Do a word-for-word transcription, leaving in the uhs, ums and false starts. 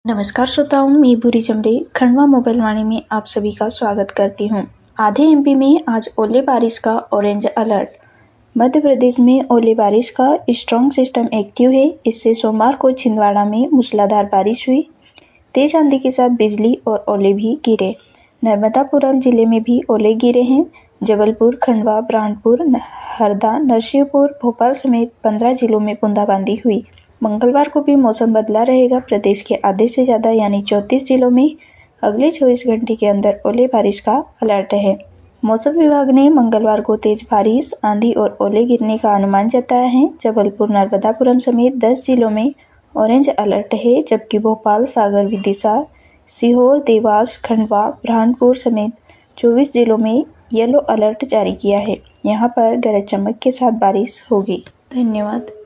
नमस्कार श्रोताओं, मैं बुरी चमड़े खंडवा मोबाइल वाणी में आप सभी का स्वागत करती हूँ। आधे एमपी में आज ओले बारिश का ऑरेंज अलर्ट। मध्य प्रदेश में ओले बारिश का स्ट्रॉन्ग सिस्टम एक्टिव है। इससे सोमवार को छिंदवाड़ा में मूसलाधार बारिश हुई। तेज आंधी के साथ बिजली और ओले भी गिरे। नर्मदापुरम जिले में भी ओले गिरे हैं। जबलपुर, खंडवा, ब्राह्मणपुर, हरदा, नरसिंहपुर, भोपाल समेत पंद्रह जिलों में बूंदाबांदी हुई। मंगलवार को भी मौसम बदला रहेगा। प्रदेश के आधे से ज्यादा यानी चौंतीस जिलों में अगले चौबीस घंटे के अंदर ओले बारिश का अलर्ट है। मौसम विभाग ने मंगलवार को तेज बारिश, आंधी और ओले गिरने का अनुमान जताया है। जबलपुर, नर्मदापुरम समेत दस जिलों में ऑरेंज अलर्ट है, जबकि भोपाल, सागर, विदिशा, सीहोर, देवास, खंडवा, ब्रह्मपुर समेत चौबीस जिलों में येलो अलर्ट जारी किया है। यहाँ पर गरज चमक के साथ बारिश होगी। धन्यवाद।